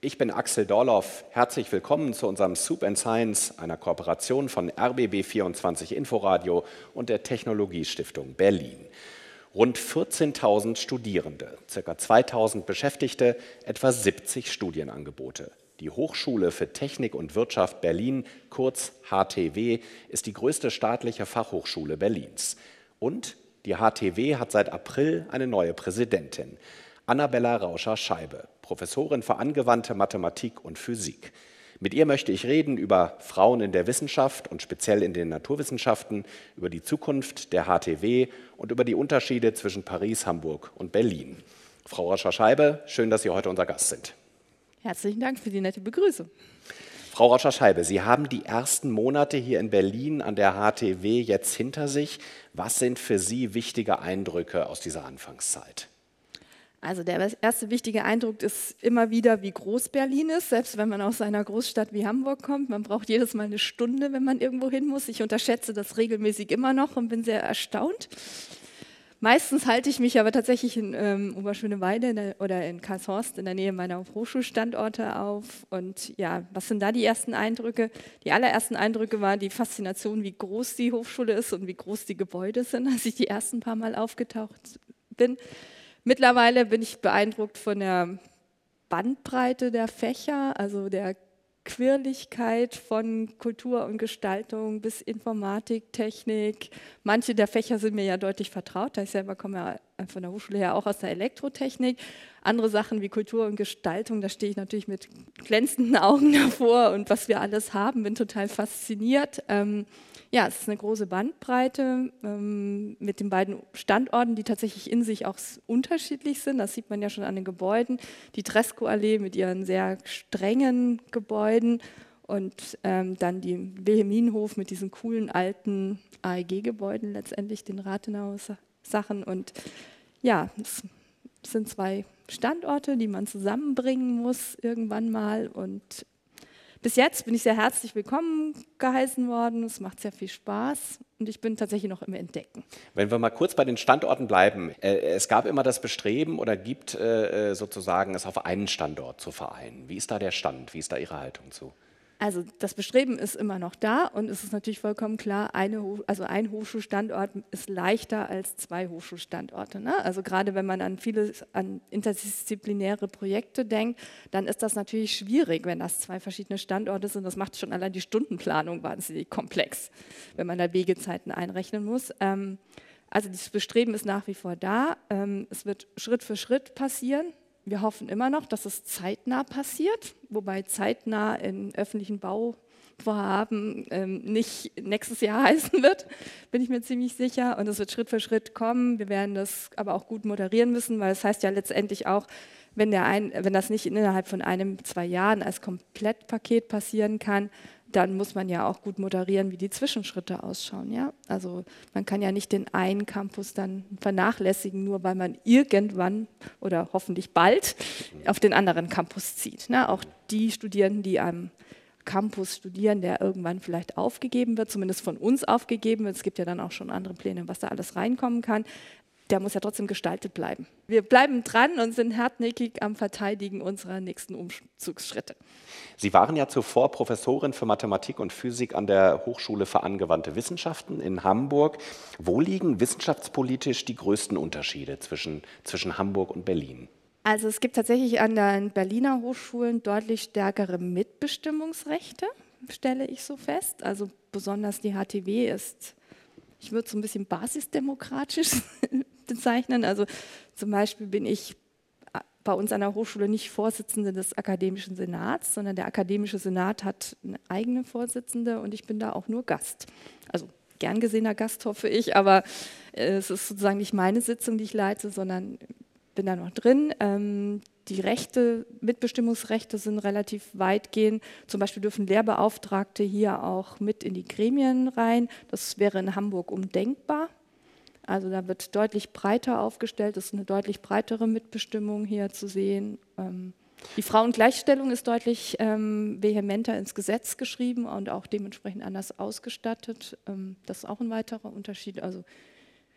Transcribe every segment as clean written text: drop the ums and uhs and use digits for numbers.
Ich bin Axel Dorloff. Herzlich willkommen zu unserem Soup and Science, einer Kooperation von RBB24 Inforadio und der Technologiestiftung Berlin. Rund 14.000 Studierende, ca. 2.000 Beschäftigte, etwa 70 Studienangebote. Die Hochschule für Technik und Wirtschaft Berlin, kurz HTW, ist die größte staatliche Fachhochschule Berlins. Und die HTW hat seit April eine neue Präsidentin, Annabella Rauscher-Scheibe, Professorin für angewandte Mathematik und Physik. Mit ihr möchte ich reden über Frauen in der Wissenschaft und speziell in den Naturwissenschaften, über die Zukunft der HTW und über die Unterschiede zwischen Paris, Hamburg und Berlin. Frau Rauscher-Scheibe, schön, dass Sie heute unser Gast sind. Herzlichen Dank für die nette Begrüßung. Frau Rauscher-Scheibe, Sie haben die ersten Monate hier in Berlin an der HTW jetzt hinter sich. Was sind für Sie wichtige Eindrücke aus dieser Anfangszeit? Also der erste wichtige Eindruck ist immer wieder, wie groß Berlin ist, selbst wenn man aus einer Großstadt wie Hamburg kommt. Man braucht jedes Mal eine Stunde, wenn man irgendwo hin muss. Ich unterschätze das regelmäßig immer noch und bin sehr erstaunt. Meistens halte ich mich aber tatsächlich in Oberschöneweide oder in Karlshorst in der Nähe meiner Hochschulstandorte auf. Und ja, was sind da die ersten Eindrücke? Die allerersten Eindrücke war die Faszination, wie groß die Hochschule ist und wie groß die Gebäude sind, als ich die ersten paar Mal aufgetaucht bin. Mittlerweile bin ich beeindruckt von der Bandbreite der Fächer, also der Quirligkeit von Kultur und Gestaltung bis Informatik, Technik. Manche der Fächer sind mir ja deutlich vertraut, da ich selber komme ja von der Hochschule her auch aus der Elektrotechnik. Andere Sachen wie Kultur und Gestaltung, da stehe ich natürlich mit glänzenden Augen davor und was wir alles haben, bin total fasziniert. Ja, es ist eine große Bandbreite mit den beiden Standorten, die tatsächlich in sich auch unterschiedlich sind. Das sieht man ja schon an den Gebäuden. Die Tresco-Allee mit ihren sehr strengen Gebäuden und dann die Wilhelminenhof mit diesen coolen alten AEG-Gebäuden, letztendlich den Rathenau-Sachen. Und ja, es sind zwei Standorte, die man zusammenbringen muss irgendwann mal. Und bis jetzt bin ich sehr herzlich willkommen geheißen worden. Es macht sehr viel Spaß und ich bin tatsächlich noch im Entdecken. Wenn wir mal kurz bei den Standorten bleiben. Es gab immer das Bestreben oder gibt sozusagen es auf einen Standort zu vereinen. Wie ist da der Stand? Wie ist da Ihre Haltung zu? Also das Bestreben ist immer noch da und es ist natürlich vollkommen klar, ein Hochschulstandort ist leichter als zwei Hochschulstandorte. Ne? Also gerade wenn man an interdisziplinäre Projekte denkt, dann ist das natürlich schwierig, wenn das zwei verschiedene Standorte sind. Das macht schon allein die Stundenplanung wahnsinnig komplex, wenn man da Wegezeiten einrechnen muss. Also das Bestreben ist nach wie vor da. Es wird Schritt für Schritt passieren. Wir hoffen immer noch, dass es zeitnah passiert, wobei zeitnah in öffentlichen Bauvorhaben nicht nächstes Jahr heißen wird, bin ich mir ziemlich sicher. Und es wird Schritt für Schritt kommen. Wir werden das aber auch gut moderieren müssen, weil es heißt ja letztendlich auch, wenn das nicht innerhalb von 1-2 Jahren als Komplettpaket passieren kann, dann muss man ja auch gut moderieren, wie die Zwischenschritte ausschauen. Ja? Also man kann ja nicht den einen Campus dann vernachlässigen, nur weil man irgendwann oder hoffentlich bald auf den anderen Campus zieht. Ne? Auch die Studierenden, die am Campus studieren, der irgendwann vielleicht aufgegeben wird, zumindest von uns aufgegeben wird, es gibt ja dann auch schon andere Pläne, was da alles reinkommen kann, der muss ja trotzdem gestaltet bleiben. Wir bleiben dran und sind hartnäckig am Verteidigen unserer nächsten Umzugsschritte. Sie waren ja zuvor Professorin für Mathematik und Physik an der Hochschule für angewandte Wissenschaften in Hamburg. Wo liegen wissenschaftspolitisch die größten Unterschiede zwischen Hamburg und Berlin? Also es gibt tatsächlich an den Berliner Hochschulen deutlich stärkere Mitbestimmungsrechte, stelle ich so fest. Also besonders die HTW ist, ich würde es so ein bisschen basisdemokratisch bezeichnen. Also zum Beispiel bin ich bei uns an der Hochschule nicht Vorsitzende des Akademischen Senats, sondern der Akademische Senat hat eine eigene Vorsitzende und ich bin da auch nur Gast. Also gern gesehener Gast, hoffe ich, aber es ist sozusagen nicht meine Sitzung, die ich leite, sondern bin da noch drin. Die Rechte, Mitbestimmungsrechte sind relativ weitgehend. Zum Beispiel dürfen Lehrbeauftragte hier auch mit in die Gremien rein. Das wäre in Hamburg undenkbar. Also da wird deutlich breiter aufgestellt, es ist eine deutlich breitere Mitbestimmung hier zu sehen. Die Frauengleichstellung ist deutlich vehementer ins Gesetz geschrieben und auch dementsprechend anders ausgestattet. Das ist auch ein weiterer Unterschied. Also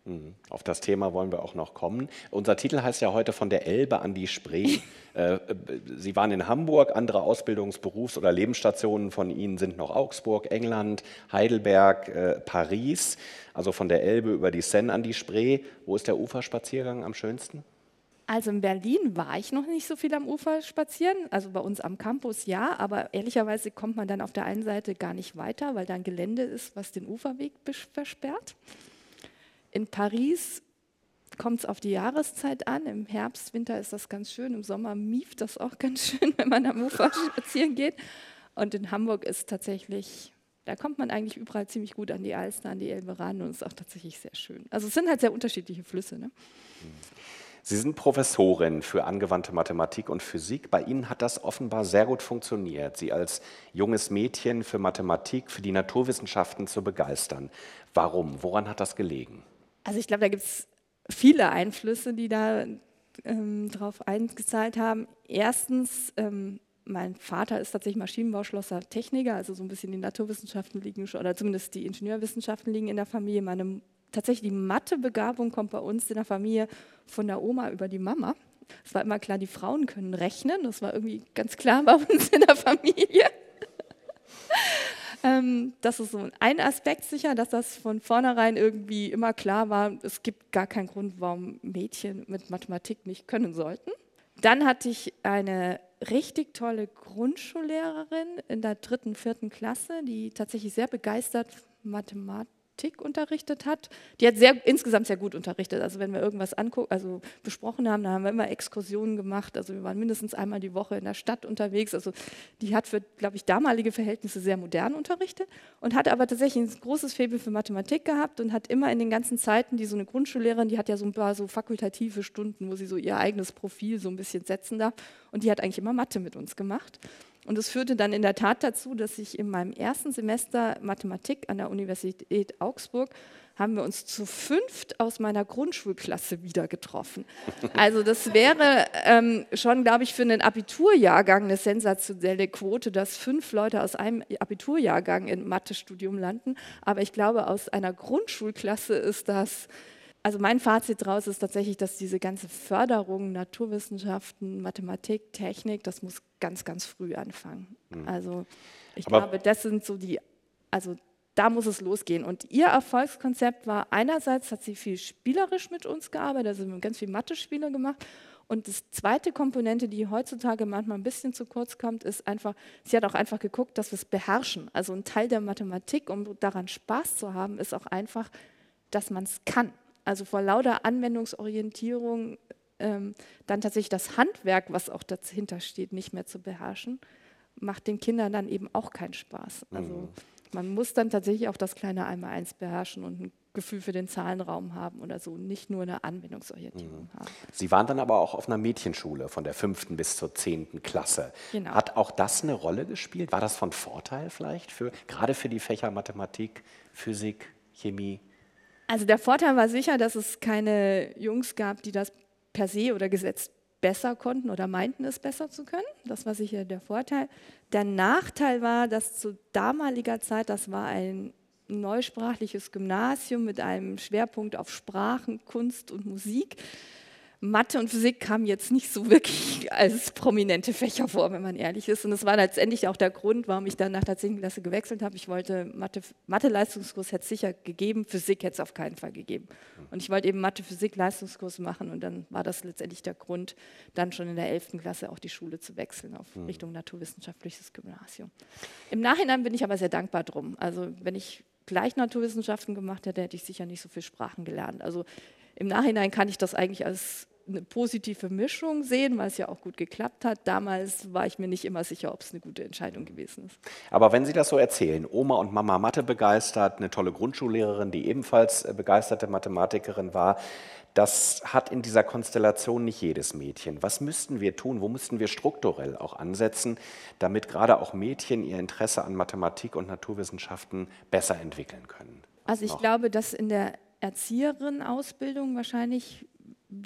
Auf das Thema wollen wir auch noch kommen. Unser Titel heißt ja heute von der Elbe an die Spree. Sie waren in Hamburg, andere Ausbildungs-, Berufs- oder Lebensstationen von Ihnen sind noch Augsburg, England, Heidelberg, Paris. Also von der Elbe über die Seine an die Spree. Wo ist der Uferspaziergang am schönsten? Also in Berlin war ich noch nicht so viel am Ufer spazieren, also bei uns am Campus ja, aber ehrlicherweise kommt man dann auf der einen Seite gar nicht weiter, weil da ein Gelände ist, was den Uferweg versperrt. In Paris kommt es auf die Jahreszeit an, im Herbst, Winter ist das ganz schön, im Sommer mieft das auch ganz schön, wenn man am Ufer spazieren geht. Und in Hamburg ist tatsächlich, da kommt man eigentlich überall ziemlich gut an die Alster, an die Elbe ran und ist auch tatsächlich sehr schön. Also es sind halt sehr unterschiedliche Flüsse, ne? Sie sind Professorin für angewandte Mathematik und Physik. Bei Ihnen hat das offenbar sehr gut funktioniert, Sie als junges Mädchen für Mathematik, für die Naturwissenschaften zu begeistern. Warum? Woran hat das gelegen? Also ich glaube, da gibt es viele Einflüsse, die da drauf eingezahlt haben. Erstens, mein Vater ist tatsächlich Maschinenbauschlosser Techniker, also so ein bisschen die Naturwissenschaften liegen, oder zumindest die Ingenieurwissenschaften liegen in der Familie. Tatsächlich die Mathebegabung kommt bei uns in der Familie von der Oma über die Mama. Es war immer klar, die Frauen können rechnen. Das war irgendwie ganz klar bei uns in der Familie. Das ist so ein Aspekt sicher, dass das von vornherein irgendwie immer klar war, es gibt gar keinen Grund, warum Mädchen mit Mathematik nicht können sollten. Dann hatte ich eine richtig tolle Grundschullehrerin in der 3., 4. Klasse, die tatsächlich sehr begeistert Mathematik unterrichtet hat. Die hat insgesamt sehr gut unterrichtet. Also wenn wir irgendwas besprochen haben, dann haben wir immer Exkursionen gemacht. Also wir waren mindestens einmal die Woche in der Stadt unterwegs. Also die hat für, glaube ich, damalige Verhältnisse sehr modern unterrichtet und hat aber tatsächlich ein großes Faible für Mathematik gehabt und hat immer in den ganzen Zeiten, die so eine Grundschullehrerin, die hat ja so ein paar so fakultative Stunden, wo sie so ihr eigenes Profil so ein bisschen setzen darf. Und die hat eigentlich immer Mathe mit uns gemacht. Und es führte dann in der Tat dazu, dass ich in meinem ersten Semester Mathematik an der Universität Augsburg haben wir uns zu 5 aus meiner Grundschulklasse wieder getroffen. Also das wäre schon, glaube ich, für einen Abiturjahrgang eine sensationelle Quote, dass 5 Leute aus einem Abiturjahrgang im Mathestudium landen. Aber ich glaube, aus einer Grundschulklasse ist das... Also mein Fazit daraus ist tatsächlich, dass diese ganze Förderung, Naturwissenschaften, Mathematik, Technik, das muss ganz, ganz früh anfangen. Also ich glaube, das sind so also da muss es losgehen. Und ihr Erfolgskonzept war, einerseits hat sie viel spielerisch mit uns gearbeitet, also wir haben ganz viel Mathe-Spiele gemacht. Und die zweite Komponente, die heutzutage manchmal ein bisschen zu kurz kommt, ist einfach, sie hat auch einfach geguckt, dass wir es beherrschen. Also ein Teil der Mathematik, um daran Spaß zu haben, ist auch einfach, dass man es kann. Also vor lauter Anwendungsorientierung dann tatsächlich das Handwerk, was auch dahinter steht, nicht mehr zu beherrschen, macht den Kindern dann eben auch keinen Spaß. Also man muss dann tatsächlich auch das kleine Einmaleins beherrschen und ein Gefühl für den Zahlenraum haben oder so, nicht nur eine Anwendungsorientierung haben. Sie waren dann aber auch auf einer Mädchenschule von der 5. bis zur 10. Klasse. Genau. Hat auch das eine Rolle gespielt? War das von Vorteil vielleicht, gerade für die Fächer Mathematik, Physik, Chemie? Also der Vorteil war sicher, dass es keine Jungs gab, die das per se oder gesetzt besser konnten oder meinten, es besser zu können. Das war sicher der Vorteil. Der Nachteil war, dass zu damaliger Zeit, das war ein neusprachliches Gymnasium mit einem Schwerpunkt auf Sprachen, Kunst und Musik. Mathe und Physik kamen jetzt nicht so wirklich als prominente Fächer vor, wenn man ehrlich ist. Und das war letztendlich auch der Grund, warum ich dann nach der 10. Klasse gewechselt habe. Ich wollte Mathe-Leistungskurs, hätte es sicher gegeben, Physik hätte es auf keinen Fall gegeben. Und ich wollte eben Mathe-Physik-Leistungskurs machen und dann war das letztendlich der Grund, dann schon in der 11. Klasse auch die Schule zu wechseln auf Richtung naturwissenschaftliches Gymnasium. Im Nachhinein bin ich aber sehr dankbar drum. Also wenn ich gleich Naturwissenschaften gemacht hätte, hätte ich sicher nicht so viel Sprachen gelernt. Also im Nachhinein kann ich das eigentlich als eine positive Mischung sehen, weil es ja auch gut geklappt hat. Damals war ich mir nicht immer sicher, ob es eine gute Entscheidung gewesen ist. Aber wenn Sie das so erzählen, Oma und Mama Mathe begeistert, eine tolle Grundschullehrerin, die ebenfalls begeisterte Mathematikerin war, das hat in dieser Konstellation nicht jedes Mädchen. Was müssten wir tun? Wo müssten wir strukturell auch ansetzen, damit gerade auch Mädchen ihr Interesse an Mathematik und Naturwissenschaften besser entwickeln können? Also ich glaube, dass in der Erzieherinnenausbildung wahrscheinlich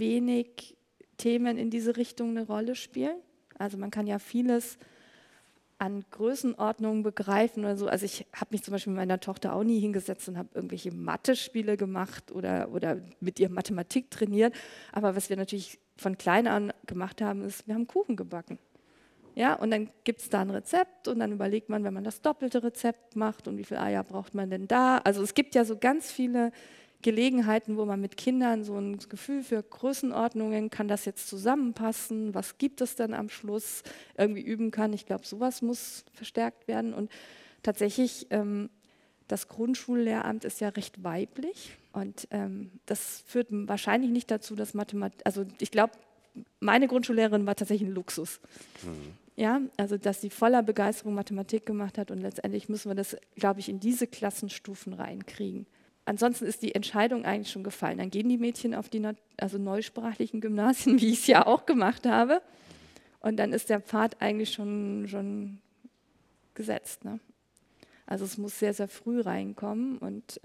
wenig Themen in diese Richtung eine Rolle spielen. Also man kann ja vieles an Größenordnungen begreifen oder so. Also ich habe mich zum Beispiel mit meiner Tochter auch nie hingesetzt und habe irgendwelche Mathe-Spiele gemacht oder mit ihr Mathematik trainiert. Aber was wir natürlich von klein an gemacht haben, ist, wir haben Kuchen gebacken. Ja, und dann gibt es da ein Rezept und dann überlegt man, wenn man das doppelte Rezept macht und wie viele Eier braucht man denn da. Also es gibt ja so ganz viele Gelegenheiten, wo man mit Kindern so ein Gefühl für Größenordnungen, kann das jetzt zusammenpassen, was gibt es dann am Schluss, irgendwie üben kann. Ich glaube, sowas muss verstärkt werden. Und tatsächlich, das Grundschullehramt ist ja recht weiblich und das führt wahrscheinlich nicht dazu, dass Mathematik, also ich glaube, meine Grundschullehrerin war tatsächlich ein Luxus. Ja, also dass sie voller Begeisterung Mathematik gemacht hat und letztendlich müssen wir das, glaube ich, in diese Klassenstufen reinkriegen. Ansonsten ist die Entscheidung eigentlich schon gefallen. Dann gehen die Mädchen auf die neusprachlichen Gymnasien, wie ich es ja auch gemacht habe. Und dann ist der Pfad eigentlich schon gesetzt. Ne? Also es muss sehr, sehr früh reinkommen. Und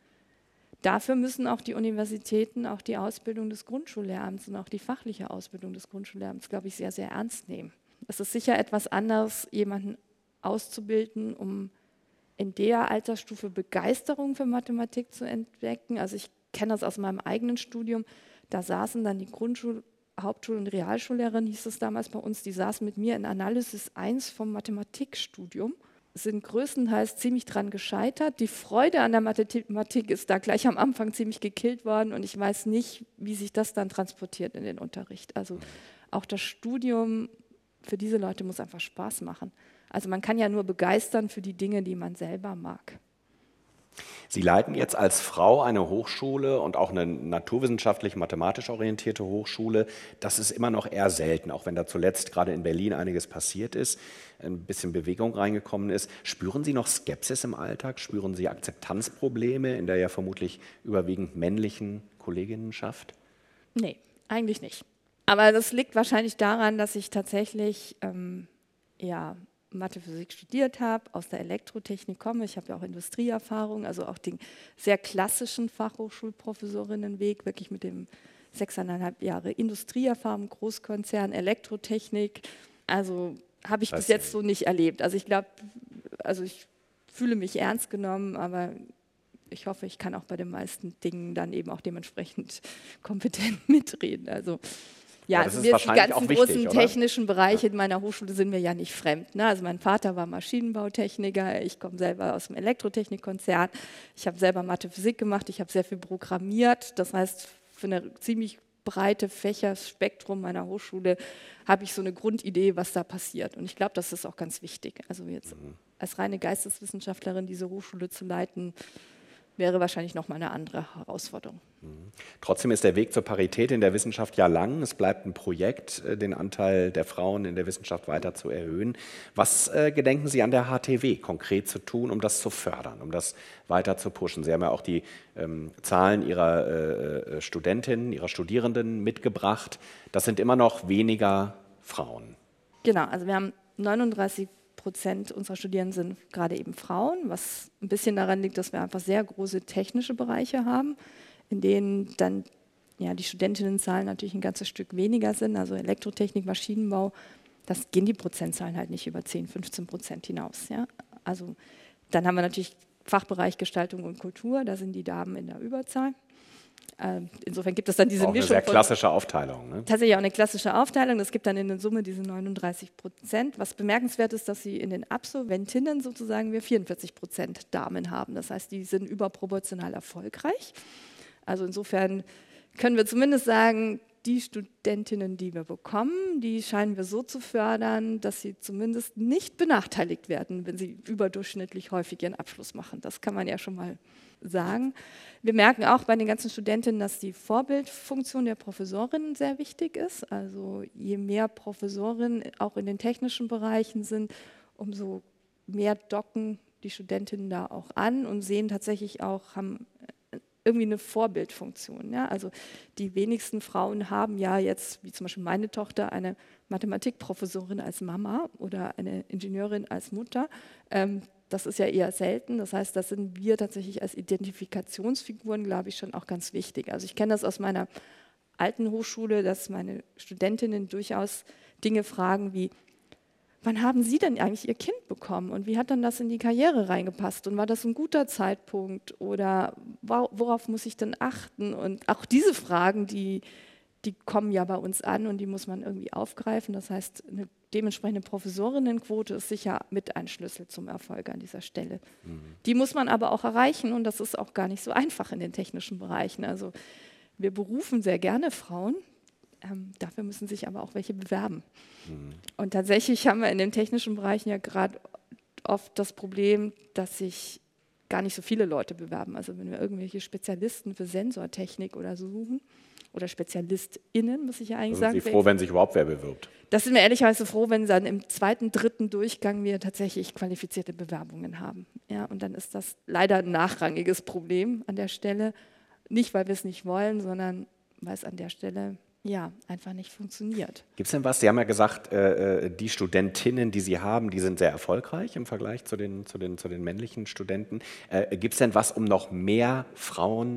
dafür müssen auch die Universitäten auch die Ausbildung des Grundschullehramts und auch die fachliche Ausbildung des Grundschullehramts, glaube ich, sehr, sehr ernst nehmen. Es ist sicher etwas anderes, jemanden auszubilden, um in der Altersstufe Begeisterung für Mathematik zu entdecken. Also ich kenne das aus meinem eigenen Studium. Da saßen dann die Hauptschul- und Realschullehrerin, hieß es damals bei uns, die saßen mit mir in Analysis 1 vom Mathematikstudium, sind größtenteils ziemlich dran gescheitert. Die Freude an der Mathematik ist da gleich am Anfang ziemlich gekillt worden und ich weiß nicht, wie sich das dann transportiert in den Unterricht. Also auch das Studium für diese Leute muss einfach Spaß machen. Also man kann ja nur begeistern für die Dinge, die man selber mag. Sie leiten jetzt als Frau eine Hochschule und auch eine naturwissenschaftlich-mathematisch orientierte Hochschule. Das ist immer noch eher selten, auch wenn da zuletzt gerade in Berlin einiges passiert ist, ein bisschen Bewegung reingekommen ist. Spüren Sie noch Skepsis im Alltag? Spüren Sie Akzeptanzprobleme in der ja vermutlich überwiegend männlichen Kolleginnenschaft? Nee, eigentlich nicht. Aber das liegt wahrscheinlich daran, dass ich tatsächlich Mathe, Physik studiert habe, aus der Elektrotechnik komme. Ich habe ja auch Industrieerfahrung, also auch den sehr klassischen Fachhochschulprofessorinnenweg, wirklich mit dem 6,5 Jahre Industrieerfahrung, Großkonzern, Elektrotechnik. Also habe ich bis jetzt so nicht erlebt. Also ich glaube, ich fühle mich ernst genommen, aber ich hoffe, ich kann auch bei den meisten Dingen dann eben auch dementsprechend kompetent mitreden. Also ja, also die ganzen großen technischen Bereiche in meiner Hochschule sind mir ja nicht fremd. Ne? Also mein Vater war Maschinenbautechniker, ich komme selber aus dem Elektrotechnikkonzern, ich habe selber Mathe, Physik gemacht, ich habe sehr viel programmiert. Das heißt, für eine ziemlich breite Fächerspektrum meiner Hochschule habe ich so eine Grundidee, was da passiert. Und ich glaube, das ist auch ganz wichtig. Also jetzt als reine Geisteswissenschaftlerin diese Hochschule zu leiten, wäre wahrscheinlich nochmal eine andere Herausforderung. Trotzdem ist der Weg zur Parität in der Wissenschaft ja lang. Es bleibt ein Projekt, den Anteil der Frauen in der Wissenschaft weiter zu erhöhen. Was gedenken Sie an der HTW konkret zu tun, um das zu fördern, um das weiter zu pushen? Sie haben ja auch die Zahlen Ihrer Studentinnen, Ihrer Studierenden mitgebracht. Das sind immer noch weniger Frauen. Genau, also wir haben 39% unserer Studierenden sind gerade eben Frauen, was ein bisschen daran liegt, dass wir einfach sehr große technische Bereiche haben, in denen dann die Studentinnenzahlen natürlich ein ganzes Stück weniger sind, also Elektrotechnik, Maschinenbau, das gehen die Prozentzahlen halt nicht über 10-15% hinaus. Ja? Also dann haben wir natürlich Fachbereich Gestaltung und Kultur, da sind die Damen in der Überzahl. Insofern gibt es dann diese auch Mischung. Eine sehr klassische Aufteilung. Ne? Tatsächlich auch eine klassische Aufteilung. Es gibt dann in der Summe diese 39%. Was bemerkenswert ist, dass sie in den Absolventinnen sozusagen wir 44% Damen haben. Das heißt, die sind überproportional erfolgreich. Also insofern können wir zumindest sagen, die Studentinnen, die wir bekommen, die scheinen wir so zu fördern, dass sie zumindest nicht benachteiligt werden, wenn sie überdurchschnittlich häufig ihren Abschluss machen. Das kann man ja schon mal sagen. Wir merken auch bei den ganzen Studentinnen, dass die Vorbildfunktion der Professorinnen sehr wichtig ist. Also je mehr Professorinnen auch in den technischen Bereichen sind, umso mehr docken die Studentinnen da auch an und sehen tatsächlich auch, haben irgendwie eine Vorbildfunktion. Ja? Also die wenigsten Frauen haben ja jetzt, wie zum Beispiel meine Tochter, eine Mathematikprofessorin als Mama oder eine Ingenieurin als Mutter. Das ist ja eher selten. Das heißt, das sind wir tatsächlich als Identifikationsfiguren, glaube ich, schon auch ganz wichtig. Also ich kenne das aus meiner alten Hochschule, dass meine Studentinnen durchaus Dinge fragen wie, wann haben Sie denn eigentlich Ihr Kind bekommen und wie hat dann das in die Karriere reingepasst und war das ein guter Zeitpunkt oder worauf muss ich denn achten? Und auch diese Fragen, die kommen ja bei uns an und die muss man irgendwie aufgreifen. Das heißt, eine dementsprechende Professorinnenquote ist sicher mit ein Schlüssel zum Erfolg an dieser Stelle. Die muss man aber auch erreichen und das ist auch gar nicht so einfach in den technischen Bereichen. Also wir berufen sehr gerne Frauen, dafür müssen sich aber auch welche bewerben. Und tatsächlich haben wir in den technischen Bereichen ja gerade oft das Problem, dass sich gar nicht so viele Leute bewerben. Also wenn wir irgendwelche Spezialisten für Sensortechnik oder so suchen, oder SpezialistInnen, muss ich ja eigentlich sagen. Sind Sie froh, wenn sich überhaupt wer bewirbt? Das sind wir ehrlicherweise froh, wenn dann im zweiten, dritten Durchgang wir tatsächlich qualifizierte Bewerbungen haben. Ja, und dann ist das leider ein nachrangiges Problem an der Stelle. Nicht, weil wir es nicht wollen, sondern weil es an der Stelle ja einfach nicht funktioniert. Gibt es denn was? Sie haben ja gesagt, die Studentinnen, die Sie haben, die sind sehr erfolgreich im Vergleich zu den männlichen Studenten. Gibt es denn was, um noch mehr Frauen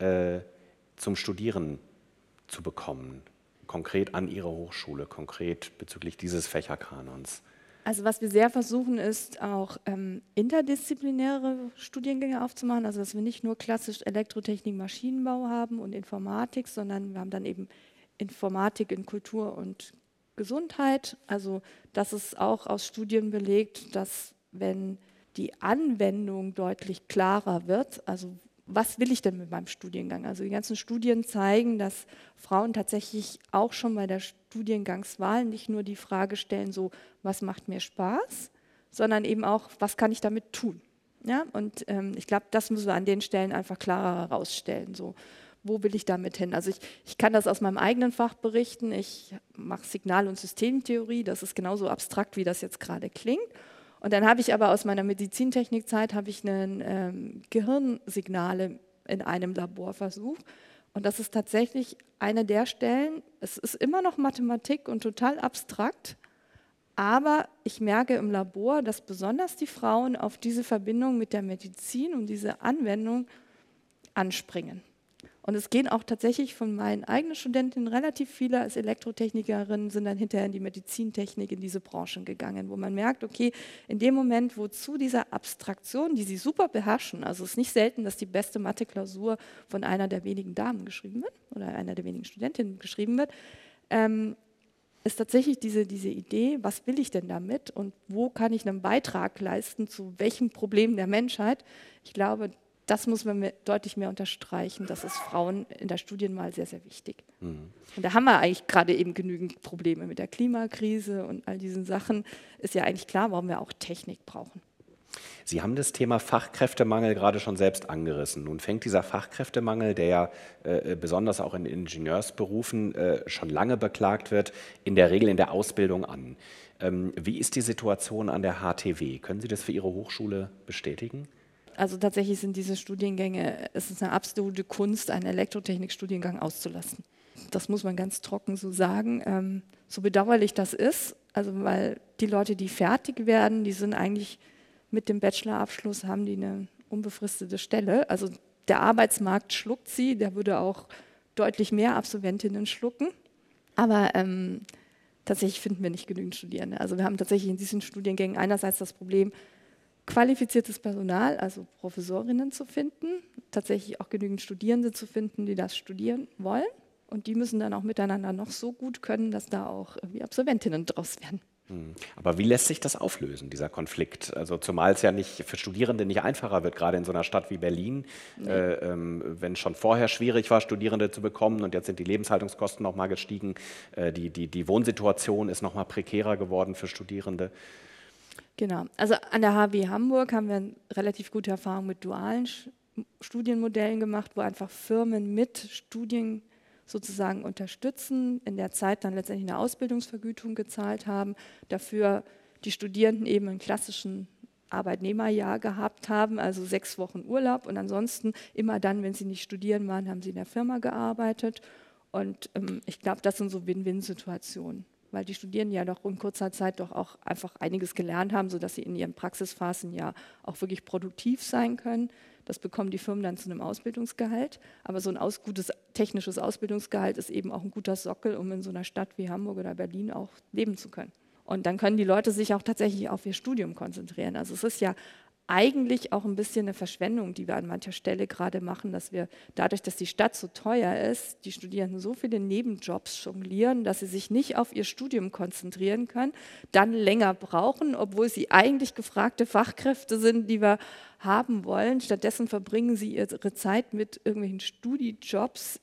zum Studieren zu bekommen, konkret an Ihrer Hochschule, konkret bezüglich dieses Fächerkanons? Also was wir sehr versuchen, ist auch interdisziplinäre Studiengänge aufzumachen, also dass wir nicht nur klassisch Elektrotechnik, Maschinenbau haben und Informatik, sondern wir haben dann eben Informatik in Kultur und Gesundheit. Also das ist auch aus Studien belegt, dass wenn die Anwendung deutlich klarer wird, also was will ich denn mit meinem Studiengang? Also die ganzen Studien zeigen, dass Frauen tatsächlich auch schon bei der Studiengangswahl nicht nur die Frage stellen, so, was macht mir Spaß, sondern eben auch, was kann ich damit tun? Ja? Und ich glaube, das müssen wir an den Stellen einfach klarer herausstellen. So, wo will ich damit hin? Also ich kann das aus meinem eigenen Fach berichten. Ich mache Signal- und Systemtheorie. Das ist genauso abstrakt, wie das jetzt gerade klingt. Und dann habe ich aber aus meiner Medizintechnikzeit Gehirnsignale in einem Laborversuch. Und das ist tatsächlich eine der Stellen, es ist immer noch Mathematik und total abstrakt, aber ich merke im Labor, dass besonders die Frauen auf diese Verbindung mit der Medizin und diese Anwendung anspringen. Und es gehen auch tatsächlich von meinen eigenen Studentinnen relativ viele als Elektrotechnikerinnen sind dann hinterher in die Medizintechnik, in diese Branchen gegangen, wo man merkt, okay, in dem Moment, wo zu dieser Abstraktion, die sie super beherrschen, also es ist nicht selten, dass die beste Mathe-Klausur von einer der wenigen Damen geschrieben wird oder einer der wenigen Studentinnen geschrieben wird, ist tatsächlich diese Idee, was will ich denn damit und wo kann ich einen Beitrag leisten zu welchem Problem der Menschheit. Ich glaube, das muss man deutlich mehr unterstreichen. Das ist Frauen in der Studienwahl sehr, sehr wichtig. Und da haben wir eigentlich gerade eben genügend Probleme mit der Klimakrise und all diesen Sachen. Ist ja eigentlich klar, warum wir auch Technik brauchen. Sie haben das Thema Fachkräftemangel gerade schon selbst angerissen. Nun fängt dieser Fachkräftemangel, der ja besonders auch in Ingenieursberufen schon lange beklagt wird, in der Regel in der Ausbildung an. Wie ist die Situation an der HTW? Können Sie das für Ihre Hochschule bestätigen? Also tatsächlich sind diese Studiengänge, es ist eine absolute Kunst, einen Elektrotechnikstudiengang auszulassen. Das muss man ganz trocken so sagen. So bedauerlich das ist, also weil die Leute, die fertig werden, die sind eigentlich mit dem Bachelorabschluss, haben die eine unbefristete Stelle. Also der Arbeitsmarkt schluckt sie, der würde auch deutlich mehr Absolventinnen schlucken. Aber tatsächlich finden wir nicht genügend Studierende. Also wir haben tatsächlich in diesen Studiengängen einerseits das Problem, qualifiziertes Personal, also Professorinnen zu finden, tatsächlich auch genügend Studierende zu finden, die das studieren wollen. Und die müssen dann auch miteinander noch so gut können, dass da auch irgendwie Absolventinnen draus werden. Aber wie lässt sich das auflösen, dieser Konflikt? Also zumal es ja nicht für Studierende nicht einfacher wird, gerade in so einer Stadt wie Berlin, wenn es schon vorher schwierig war, Studierende zu bekommen und jetzt sind die Lebenshaltungskosten noch mal gestiegen, die Wohnsituation ist noch mal prekärer geworden für Studierende. Genau, also an der HW Hamburg haben wir relativ gute Erfahrungen mit dualen Studienmodellen gemacht, wo einfach Firmen mit Studien sozusagen unterstützen, in der Zeit dann letztendlich eine Ausbildungsvergütung gezahlt haben, dafür die Studierenden eben einen klassischen Arbeitnehmerjahr gehabt haben, also 6 Wochen Urlaub und ansonsten immer dann, wenn sie nicht studieren waren, haben sie in der Firma gearbeitet und ich glaube, das sind so Win-Win-Situationen. Weil die Studierenden ja doch in kurzer Zeit doch auch einfach einiges gelernt haben, sodass sie in ihren Praxisphasen ja auch wirklich produktiv sein können. Das bekommen die Firmen dann zu einem Ausbildungsgehalt. Aber so ein gutes technisches Ausbildungsgehalt ist eben auch ein guter Sockel, um in so einer Stadt wie Hamburg oder Berlin auch leben zu können. Und dann können die Leute sich auch tatsächlich auf ihr Studium konzentrieren. Also es ist ja eigentlich auch ein bisschen eine Verschwendung, die wir an mancher Stelle gerade machen, dass wir dadurch, dass die Stadt so teuer ist, die Studierenden so viele Nebenjobs jonglieren, dass sie sich nicht auf ihr Studium konzentrieren können, dann länger brauchen, obwohl sie eigentlich gefragte Fachkräfte sind, die wir haben wollen. Stattdessen verbringen sie ihre Zeit mit irgendwelchen Studijobs,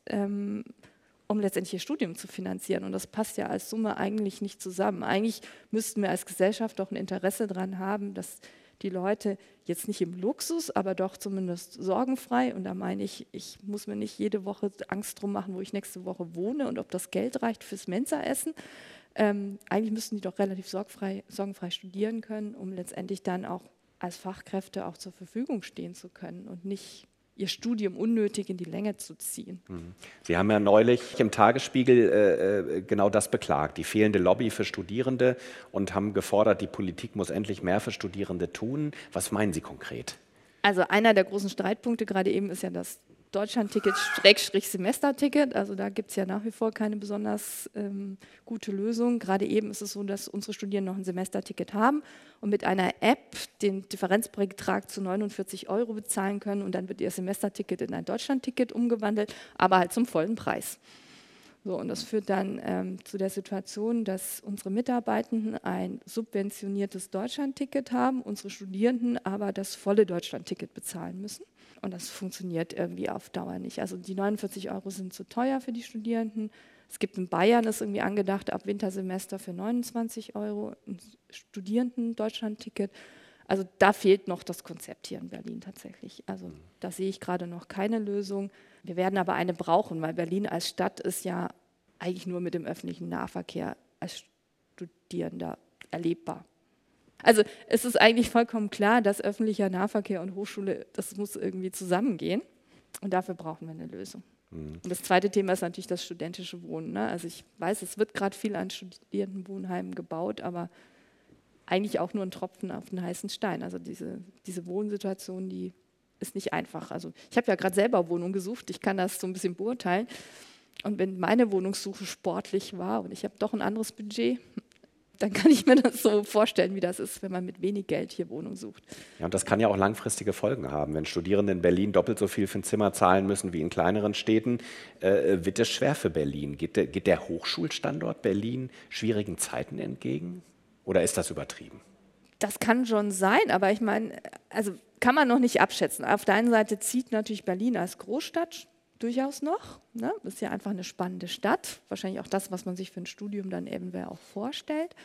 um letztendlich ihr Studium zu finanzieren. Und das passt ja als Summe eigentlich nicht zusammen. Eigentlich müssten wir als Gesellschaft doch ein Interesse daran haben, dass die Leute jetzt nicht im Luxus, aber doch zumindest sorgenfrei, und da meine ich, ich muss mir nicht jede Woche Angst drum machen, wo ich nächste Woche wohne und ob das Geld reicht fürs Mensaessen. Eigentlich müssten die doch relativ sorgenfrei studieren können, um letztendlich dann auch als Fachkräfte auch zur Verfügung stehen zu können und nicht ihr Studium unnötig in die Länge zu ziehen. Sie haben ja neulich im Tagesspiegel genau das beklagt, die fehlende Lobby für Studierende, und haben gefordert, die Politik muss endlich mehr für Studierende tun. Was meinen Sie konkret? Also einer der großen Streitpunkte gerade eben ist ja das Deutschlandticket Semesterticket. Also da gibt es ja nach wie vor keine besonders gute Lösung. Gerade eben ist es so, dass unsere Studierenden noch ein Semesterticket haben und mit einer App den Differenzbetrag zu 49 € bezahlen können, und dann wird ihr Semesterticket in ein Deutschlandticket umgewandelt, aber halt zum vollen Preis. So, und das führt dann zu der Situation, dass unsere Mitarbeitenden ein subventioniertes Deutschlandticket haben, unsere Studierenden aber das volle Deutschlandticket bezahlen müssen. Und das funktioniert irgendwie auf Dauer nicht. Also die 49 € sind zu teuer für die Studierenden. Es gibt in Bayern, das ist irgendwie angedacht, ab Wintersemester für 29 € ein Studierenden-Deutschlandticket. Also da fehlt noch das Konzept hier in Berlin tatsächlich. Also da sehe ich gerade noch keine Lösung. Wir werden aber eine brauchen, weil Berlin als Stadt ist ja eigentlich nur mit dem öffentlichen Nahverkehr als Studierender erlebbar. Also es ist eigentlich vollkommen klar, dass öffentlicher Nahverkehr und Hochschule, das muss irgendwie zusammengehen. Und dafür brauchen wir eine Lösung. Und das zweite Thema ist natürlich das studentische Wohnen. Ne? Also ich weiß, es wird gerade viel an Studierendenwohnheimen gebaut, aber eigentlich auch nur ein Tropfen auf den heißen Stein. Also diese Wohnsituation, die ist nicht einfach. Also ich habe ja gerade selber Wohnung gesucht, ich kann das so ein bisschen beurteilen. Und wenn meine Wohnungssuche sportlich war und ich habe doch ein anderes Budget, dann kann ich mir das so vorstellen, wie das ist, wenn man mit wenig Geld hier Wohnung sucht. Ja, und das kann ja auch langfristige Folgen haben. Wenn Studierende in Berlin doppelt so viel für ein Zimmer zahlen müssen wie in kleineren Städten, wird es schwer für Berlin. Geht der Hochschulstandort Berlin schwierigen Zeiten entgegen? Oder ist das übertrieben? Das kann schon sein, aber ich meine, also kann man noch nicht abschätzen. Auf der einen Seite zieht natürlich Berlin als Großstadt durchaus noch. Ne? Ist ja einfach eine spannende Stadt. Wahrscheinlich auch das, was man sich für ein Studium dann eventuell auch vorstellt.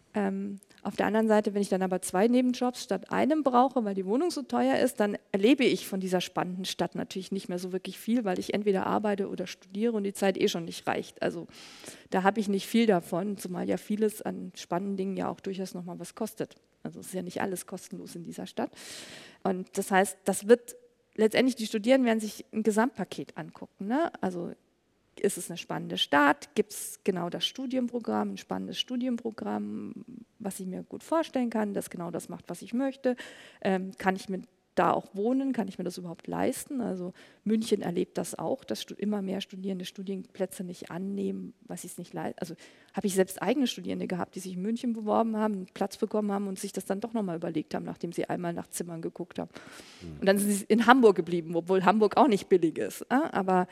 Auf der anderen Seite, wenn ich dann aber 2 Nebenjobs statt einem brauche, weil die Wohnung so teuer ist, dann erlebe ich von dieser spannenden Stadt natürlich nicht mehr so wirklich viel, weil ich entweder arbeite oder studiere und die Zeit eh schon nicht reicht. Also da habe ich nicht viel davon, zumal ja vieles an spannenden Dingen ja auch durchaus nochmal was kostet. Also es ist ja nicht alles kostenlos in dieser Stadt. Und das heißt, das wird letztendlich, die Studierenden werden sich ein Gesamtpaket angucken. Ne? Also ist es eine spannende Stadt? Gibt es genau das Studienprogramm, ein spannendes Studienprogramm, was ich mir gut vorstellen kann, das genau das macht, was ich möchte? Kann ich mir da auch wohnen? Kann ich mir das überhaupt leisten? Also München erlebt das auch, dass immer mehr Studierende Studienplätze nicht annehmen, was sie es nicht leisten. Also habe ich selbst eigene Studierende gehabt, die sich in München beworben haben, einen Platz bekommen haben und sich das dann doch nochmal überlegt haben, nachdem sie einmal nach Zimmern geguckt haben. Und dann sind sie in Hamburg geblieben, obwohl Hamburg auch nicht billig ist. Aber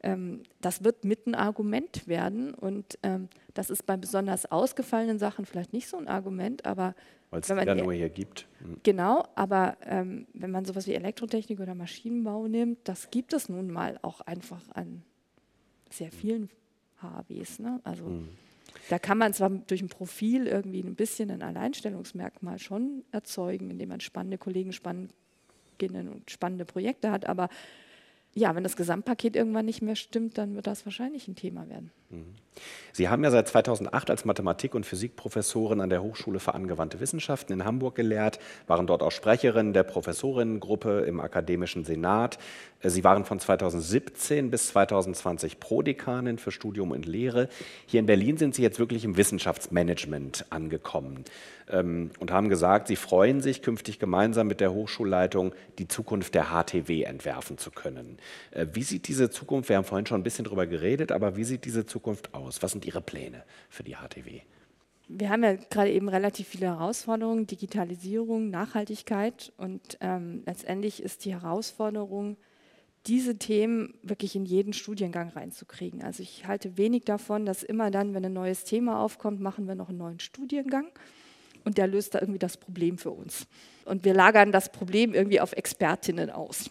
das wird mit ein Argument werden, und das ist bei besonders ausgefallenen Sachen vielleicht nicht so ein Argument, aber weil es die ja nur hier gibt. Genau, aber wenn man sowas wie Elektrotechnik oder Maschinenbau nimmt, das gibt es nun mal auch einfach an sehr vielen HAWs. Ne? Also da kann man zwar durch ein Profil irgendwie ein bisschen ein Alleinstellungsmerkmal schon erzeugen, indem man spannende Kollegen, Spannendinnen und spannende Projekte hat, aber ja, wenn das Gesamtpaket irgendwann nicht mehr stimmt, dann wird das wahrscheinlich ein Thema werden. Sie haben ja seit 2008 als Mathematik- und Physikprofessorin an der Hochschule für angewandte Wissenschaften in Hamburg gelehrt, waren dort auch Sprecherin der Professorinnengruppe im Akademischen Senat. Sie waren von 2017 bis 2020 Prodekanin für Studium und Lehre. Hier in Berlin sind Sie jetzt wirklich im Wissenschaftsmanagement angekommen und haben gesagt, Sie freuen sich, künftig gemeinsam mit der Hochschulleitung die Zukunft der HTW entwerfen zu können. Wie sieht diese Zukunft, wir haben vorhin schon ein bisschen drüber geredet, aber wie sieht diese Zukunft aus? Was sind Ihre Pläne für die HTW? Wir haben ja gerade eben relativ viele Herausforderungen, Digitalisierung, Nachhaltigkeit und letztendlich ist die Herausforderung, diese Themen wirklich in jeden Studiengang reinzukriegen. Also ich halte wenig davon, dass immer dann, wenn ein neues Thema aufkommt, machen wir noch einen neuen Studiengang und der löst da irgendwie das Problem für uns. Und wir lagern das Problem irgendwie auf Expertinnen aus.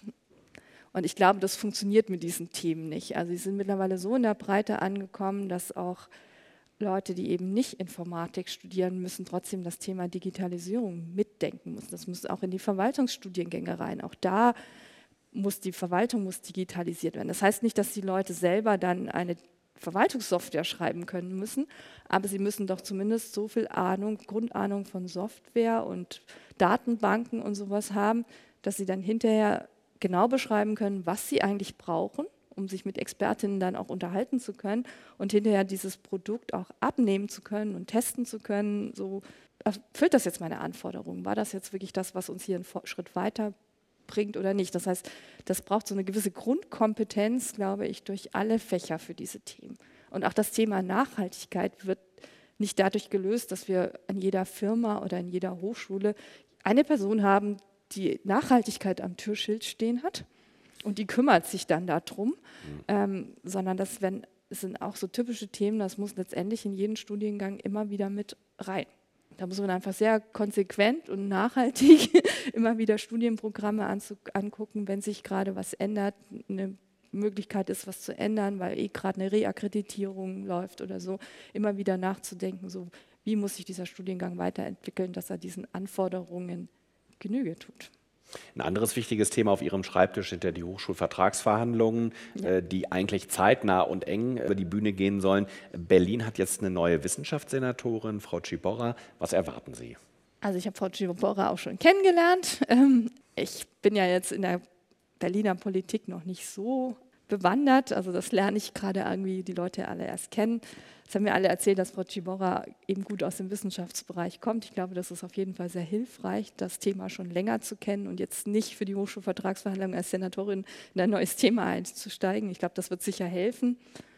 Und ich glaube, das funktioniert mit diesen Themen nicht. Also sie sind mittlerweile so in der Breite angekommen, dass auch Leute, die eben nicht Informatik studieren müssen, trotzdem das Thema Digitalisierung mitdenken müssen. Das muss auch in die Verwaltungsstudiengänge rein. Auch da muss die Verwaltung digitalisiert werden. Das heißt nicht, dass die Leute selber dann eine Verwaltungssoftware schreiben können müssen, aber sie müssen doch zumindest so viel Grundahnung von Software und Datenbanken und sowas haben, dass sie dann hinterher genau beschreiben können, was sie eigentlich brauchen, um sich mit Expertinnen dann auch unterhalten zu können und hinterher dieses Produkt auch abnehmen zu können und testen zu können. So, erfüllt das jetzt meine Anforderungen? War das jetzt wirklich das, was uns hier einen Schritt weiter bringt oder nicht? Das heißt, das braucht so eine gewisse Grundkompetenz, glaube ich, durch alle Fächer für diese Themen. Und auch das Thema Nachhaltigkeit wird nicht dadurch gelöst, dass wir an jeder Firma oder in jeder Hochschule eine Person haben, die Nachhaltigkeit am Türschild stehen hat. Und die kümmert sich dann darum, sondern es sind auch so typische Themen, das muss letztendlich in jeden Studiengang immer wieder mit rein. Da muss man einfach sehr konsequent und nachhaltig immer wieder Studienprogramme angucken, wenn sich gerade was ändert, eine Möglichkeit ist, was zu ändern, weil gerade eine Reakkreditierung läuft oder so, immer wieder nachzudenken, so wie muss sich dieser Studiengang weiterentwickeln, dass er diesen Anforderungen Genüge tut. Ein anderes wichtiges Thema auf Ihrem Schreibtisch sind ja die Hochschulvertragsverhandlungen, die eigentlich zeitnah und eng über die Bühne gehen sollen. Berlin hat jetzt eine neue Wissenschaftssenatorin, Frau Ciborra. Was erwarten Sie? Also ich habe Frau Ciborra auch schon kennengelernt. Ich bin ja jetzt in der Berliner Politik noch nicht so bewandert. Also das lerne ich gerade irgendwie die Leute alle erst kennen. Es haben mir alle erzählt, dass Frau Ciborra eben gut aus dem Wissenschaftsbereich kommt. Ich glaube, das ist auf jeden Fall sehr hilfreich, das Thema schon länger zu kennen und jetzt nicht für die Hochschulvertragsverhandlungen als Senatorin in ein neues Thema einzusteigen. Ich glaube, das wird sicher helfen.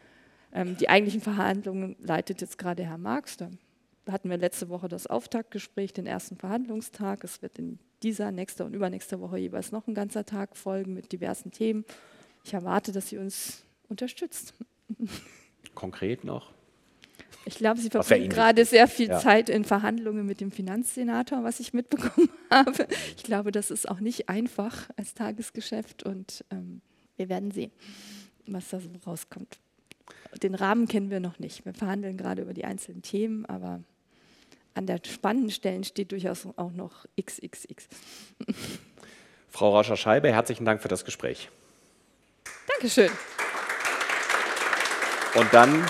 Die eigentlichen Verhandlungen leitet jetzt gerade Herr Marx. Da hatten wir letzte Woche das Auftaktgespräch, den ersten Verhandlungstag. Es wird in dieser, nächster und übernächster Woche jeweils noch ein ganzer Tag folgen mit diversen Themen. Ich erwarte, dass sie uns unterstützt. Konkret noch? Ich glaube, sie verbringt gerade sehr viel Zeit in Verhandlungen mit dem Finanzsenator, was ich mitbekommen habe. Ich glaube, das ist auch nicht einfach als Tagesgeschäft und wir werden sehen, was da so rauskommt. Den Rahmen kennen wir noch nicht. Wir verhandeln gerade über die einzelnen Themen, aber an der spannenden Stellen steht durchaus auch noch XXX. Frau Rauscher-Scheibe, herzlichen Dank für das Gespräch. Dankeschön. Und dann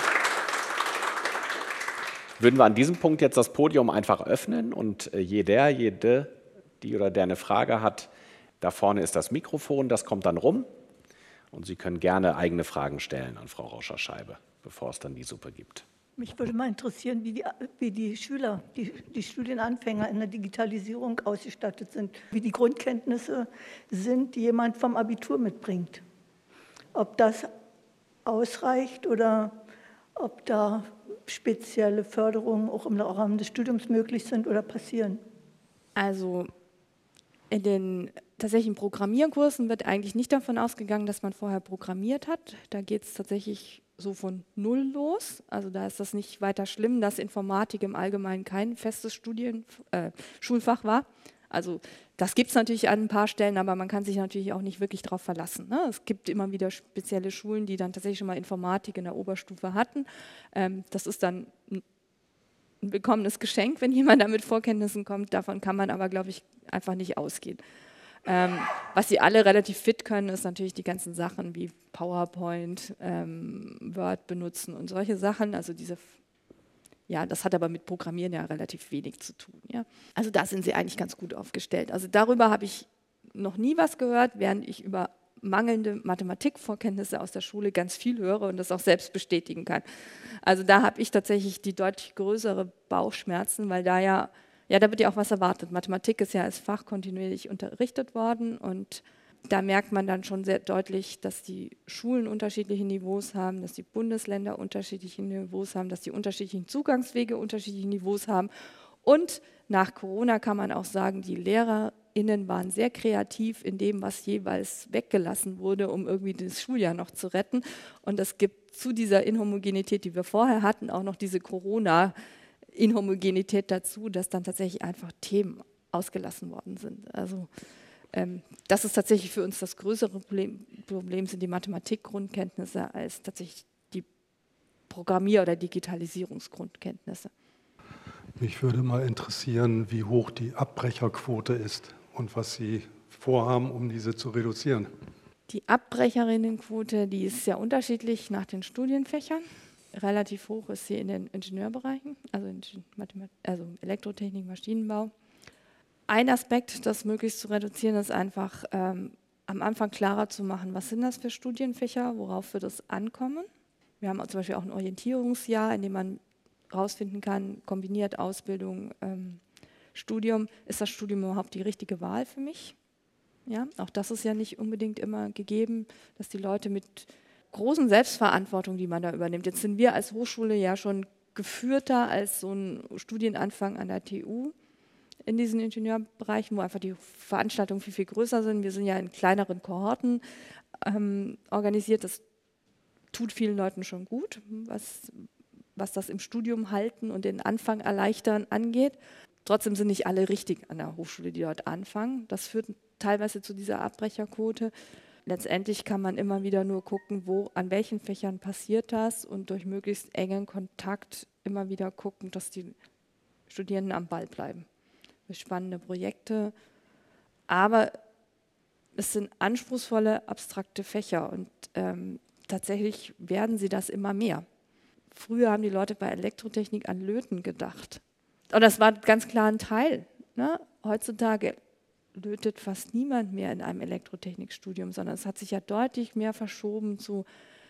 würden wir an diesem Punkt jetzt das Podium einfach öffnen und jede, die oder der eine Frage hat, da vorne ist das Mikrofon, das kommt dann rum und Sie können gerne eigene Fragen stellen an Frau Rauscher-Scheibe, bevor es dann die Suppe gibt. Mich würde mal interessieren, wie die Schüler, die Studienanfänger in der Digitalisierung ausgestattet sind, wie die Grundkenntnisse sind, die jemand vom Abitur mitbringt. Ob das ausreicht oder ob da spezielle Förderungen auch im Rahmen des Studiums möglich sind oder passieren. Also in den tatsächlichen Programmierkursen wird eigentlich nicht davon ausgegangen, dass man vorher programmiert hat. Da geht es tatsächlich so von null los. Also da ist das nicht weiter schlimm, dass Informatik im Allgemeinen kein festes Schulfach war. Also das gibt es natürlich an ein paar Stellen, aber man kann sich natürlich auch nicht wirklich darauf verlassen. Ne? Es gibt immer wieder spezielle Schulen, die dann tatsächlich schon mal Informatik in der Oberstufe hatten. Das ist dann ein willkommenes Geschenk, wenn jemand da mit Vorkenntnissen kommt. Davon kann man aber, glaube ich, einfach nicht ausgehen. Was sie alle relativ fit können, ist natürlich die ganzen Sachen wie PowerPoint, Word benutzen und solche Sachen. Also das hat aber mit Programmieren ja relativ wenig zu tun. Ja? Also da sind sie eigentlich ganz gut aufgestellt. Also darüber habe ich noch nie was gehört, während ich über mangelnde Mathematikvorkenntnisse aus der Schule ganz viel höre und das auch selbst bestätigen kann. Also da habe ich tatsächlich die deutlich größere Bauchschmerzen, weil da wird ja auch was erwartet. Mathematik ist ja als Fach kontinuierlich unterrichtet worden und Da merkt man dann schon sehr deutlich, dass die Schulen unterschiedliche Niveaus haben, dass die Bundesländer unterschiedliche Niveaus haben, dass die unterschiedlichen Zugangswege unterschiedliche Niveaus haben. Und nach Corona kann man auch sagen, die LehrerInnen waren sehr kreativ in dem, was jeweils weggelassen wurde, um irgendwie das Schuljahr noch zu retten. Und es gibt zu dieser Inhomogenität, die wir vorher hatten, auch noch diese Corona-Inhomogenität dazu, dass dann tatsächlich einfach Themen ausgelassen worden sind. Also das ist tatsächlich für uns das größere Problem sind die Mathematikgrundkenntnisse als tatsächlich die Programmier- oder Digitalisierungsgrundkenntnisse. Mich würde mal interessieren, wie hoch die Abbrecherquote ist und was Sie vorhaben, um diese zu reduzieren. Die Abbrecherinnenquote, die ist sehr unterschiedlich nach den Studienfächern. Relativ hoch ist sie in den Ingenieurbereichen, also Elektrotechnik, Maschinenbau. Ein Aspekt, das möglichst zu reduzieren, ist einfach am Anfang klarer zu machen, was sind das für Studienfächer, worauf wird es ankommen. Wir haben zum Beispiel auch ein Orientierungsjahr, in dem man herausfinden kann, kombiniert Ausbildung, Studium, ist das Studium überhaupt die richtige Wahl für mich? Ja, auch das ist ja nicht unbedingt immer gegeben, dass die Leute mit großen Selbstverantwortung, die man da übernimmt. Jetzt sind wir als Hochschule ja schon geführter als so ein Studienanfang an der TU. In diesen Ingenieurbereichen, wo einfach die Veranstaltungen viel, viel größer sind. Wir sind ja in kleineren Kohorten organisiert. Das tut vielen Leuten schon gut, was das im Studium halten und den Anfang erleichtern angeht. Trotzdem sind nicht alle richtig an der Hochschule, die dort anfangen. Das führt teilweise zu dieser Abbrecherquote. Letztendlich kann man immer wieder nur gucken, an welchen Fächern passiert das und durch möglichst engen Kontakt immer wieder gucken, dass die Studierenden am Ball bleiben. Spannende Projekte, aber es sind anspruchsvolle, abstrakte Fächer und tatsächlich werden sie das immer mehr. Früher haben die Leute bei Elektrotechnik an Löten gedacht und das war ganz klar ein Teil. Ne? Heutzutage lötet fast niemand mehr in einem Elektrotechnikstudium, sondern es hat sich ja deutlich mehr verschoben zu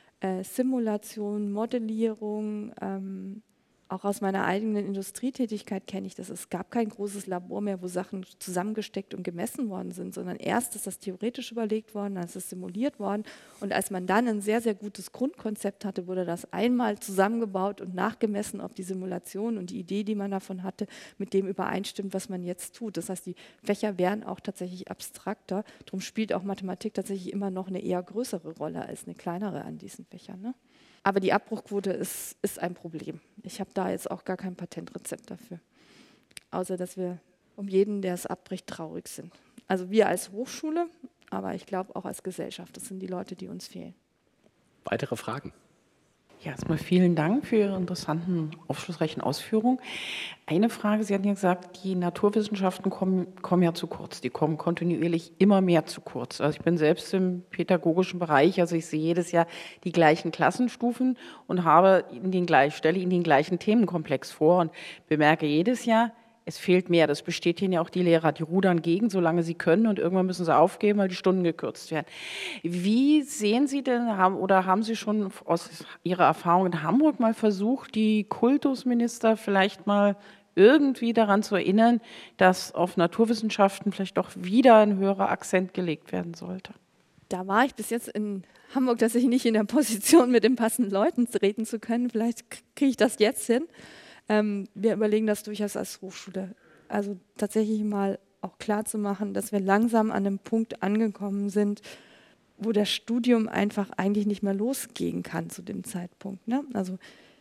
Simulation, Modellierung. Auch aus meiner eigenen Industrietätigkeit kenne ich das. Es gab kein großes Labor mehr, wo Sachen zusammengesteckt und gemessen worden sind, sondern erst ist das theoretisch überlegt worden, dann ist es simuliert worden. Und als man dann ein sehr, sehr gutes Grundkonzept hatte, wurde das einmal zusammengebaut und nachgemessen, ob die Simulation und die Idee, die man davon hatte, mit dem übereinstimmt, was man jetzt tut. Das heißt, die Fächer werden auch tatsächlich abstrakter. Darum spielt auch Mathematik tatsächlich immer noch eine eher größere Rolle als eine kleinere an diesen Fächern. Ne? Aber die Abbruchquote ist ein Problem. Ich habe da jetzt auch gar kein Patentrezept dafür. Außer, dass wir um jeden, der es abbricht, traurig sind. Also wir als Hochschule, aber ich glaube auch als Gesellschaft. Das sind die Leute, die uns fehlen. Weitere Fragen? Ja, erstmal vielen Dank für Ihre interessanten, aufschlussreichen Ausführungen. Eine Frage, Sie hatten ja gesagt, die Naturwissenschaften kommen ja zu kurz. Die kommen kontinuierlich immer mehr zu kurz. Also ich bin selbst im pädagogischen Bereich, also ich sehe jedes Jahr die gleichen Klassenstufen und stelle Ihnen den gleichen Themenkomplex vor und bemerke jedes Jahr, es fehlt mehr. Das bestätigen ja auch die Lehrer. Die rudern gegen, solange sie können und irgendwann müssen sie aufgeben, weil die Stunden gekürzt werden. Wie sehen Sie denn, haben Sie schon aus Ihrer Erfahrung in Hamburg mal versucht, die Kultusminister vielleicht mal irgendwie daran zu erinnern, dass auf Naturwissenschaften vielleicht doch wieder ein höherer Akzent gelegt werden sollte? Da war ich bis jetzt in Hamburg tatsächlich nicht in der Position, mit den passenden Leuten reden zu können. Vielleicht kriege ich das jetzt hin. Wir überlegen das durchaus als Hochschule. Also tatsächlich mal auch klar zu machen, dass wir langsam an einem Punkt angekommen sind, wo das Studium einfach eigentlich nicht mehr losgehen kann zu dem Zeitpunkt. Ne? Also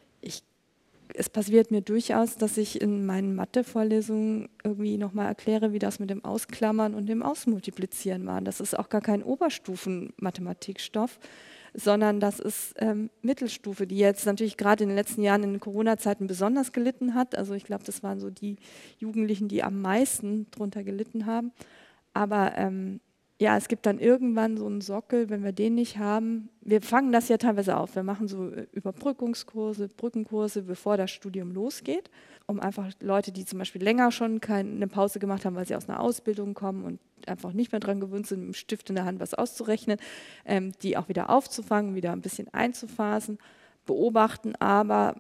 es passiert mir durchaus, dass ich in meinen Mathe-Vorlesungen irgendwie nochmal erkläre, wie das mit dem Ausklammern und dem Ausmultiplizieren war. Das ist auch gar kein Oberstufen-Mathematikstoff, sondern das ist Mittelstufe, die jetzt natürlich gerade in den letzten Jahren in den Corona-Zeiten besonders gelitten hat. Also ich glaube, das waren so die Jugendlichen, die am meisten drunter gelitten haben. Aber ja, es gibt dann irgendwann so einen Sockel, wenn wir den nicht haben. Wir fangen das ja teilweise auf. Wir machen so Überbrückungskurse, Brückenkurse, bevor das Studium losgeht, um einfach Leute, die zum Beispiel länger schon eine Pause gemacht haben, weil sie aus einer Ausbildung kommen und einfach nicht mehr dran gewöhnt sind, mit dem Stift in der Hand was auszurechnen, die auch wieder aufzufangen, wieder ein bisschen einzuphasen, beobachten aber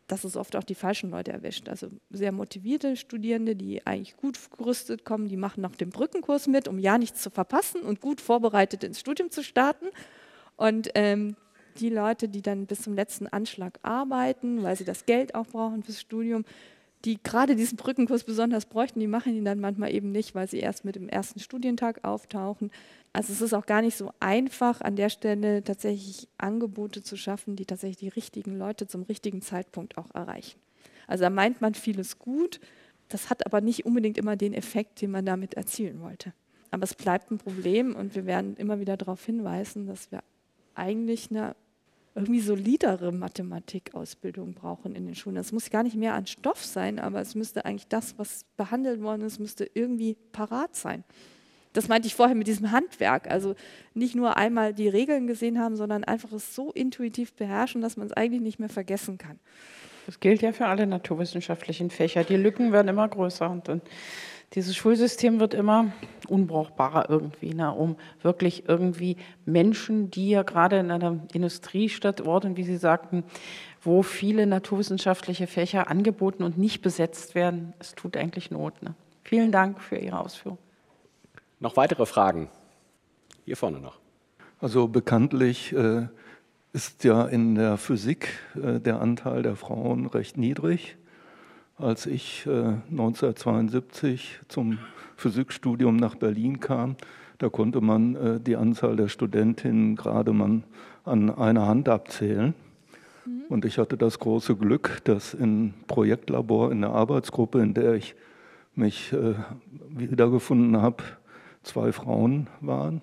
dass es oft auch die falschen Leute erwischt. Also sehr motivierte Studierende, die eigentlich gut gerüstet kommen, die machen noch den Brückenkurs mit, um ja nichts zu verpassen und gut vorbereitet ins Studium zu starten. Und die Leute, die dann bis zum letzten Anschlag arbeiten, weil sie das Geld auch brauchen fürs Studium, die gerade diesen Brückenkurs besonders bräuchten, die machen ihn dann manchmal eben nicht, weil sie erst mit dem ersten Studientag auftauchen. Also es ist auch gar nicht so einfach, an der Stelle tatsächlich Angebote zu schaffen, die tatsächlich die richtigen Leute zum richtigen Zeitpunkt auch erreichen. Also da meint man vieles gut, das hat aber nicht unbedingt immer den Effekt, den man damit erzielen wollte. Aber es bleibt ein Problem und wir werden immer wieder darauf hinweisen, dass wir eigentlich eine irgendwie solidere Mathematikausbildung brauchen in den Schulen. Es muss gar nicht mehr an Stoff sein, aber es müsste eigentlich das, was behandelt worden ist, müsste irgendwie parat sein. Das meinte ich vorher mit diesem Handwerk. Also nicht nur einmal die Regeln gesehen haben, sondern einfach es so intuitiv beherrschen, dass man es eigentlich nicht mehr vergessen kann. Das gilt ja für alle naturwissenschaftlichen Fächer. Die Lücken werden immer größer und dann dieses Schulsystem wird immer unbrauchbarer irgendwie, um wirklich irgendwie Menschen, die ja gerade in einer Industriestadt, und wie Sie sagten, wo viele naturwissenschaftliche Fächer angeboten und nicht besetzt werden, es tut eigentlich Not. Ne? Vielen Dank für Ihre Ausführung. Noch weitere Fragen? Hier vorne noch. Also bekanntlich ist ja in der Physik der Anteil der Frauen recht niedrig. Als ich 1972 zum Physikstudium nach Berlin kam, da konnte man die Anzahl der Studentinnen gerade mal an einer Hand abzählen. Und ich hatte das große Glück, dass im Projektlabor, in der Arbeitsgruppe, in der ich mich wiedergefunden habe, 2 Frauen waren.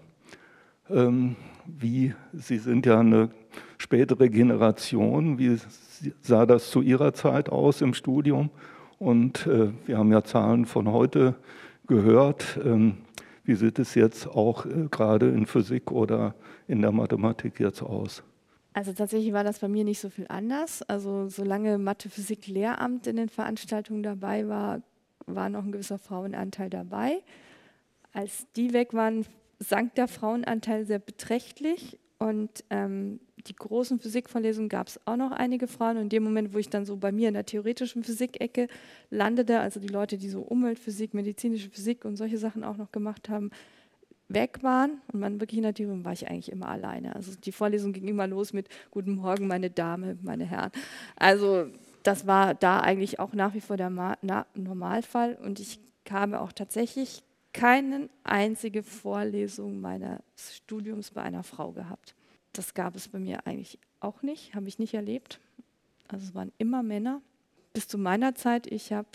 Sie sind ja eine spätere Generation, wie sah das zu Ihrer Zeit aus im Studium? Und wir haben ja Zahlen von heute gehört. Wie sieht es jetzt auch gerade in Physik oder in der Mathematik jetzt aus? Also tatsächlich war das bei mir nicht so viel anders. Also solange Mathe-Physik-Lehramt in den Veranstaltungen dabei war, war noch ein gewisser Frauenanteil dabei. Als die weg waren, sank der Frauenanteil sehr beträchtlich und die großen Physikvorlesungen gab es auch noch einige Frauen. Und in dem Moment, wo ich dann so bei mir in der theoretischen Physik-Ecke landete, also die Leute, die so Umweltphysik, medizinische Physik und solche Sachen auch noch gemacht haben, weg waren und man wirklich in der Theorie war ich eigentlich immer alleine. Also die Vorlesung ging immer los mit Guten Morgen, meine Dame, meine Herren. Also das war da eigentlich auch nach wie vor der Normalfall und ich habe auch tatsächlich keine einzige Vorlesung meines Studiums bei einer Frau gehabt. Das gab es bei mir eigentlich auch nicht, habe ich nicht erlebt. Also es waren immer Männer. Bis zu meiner Zeit, ich habe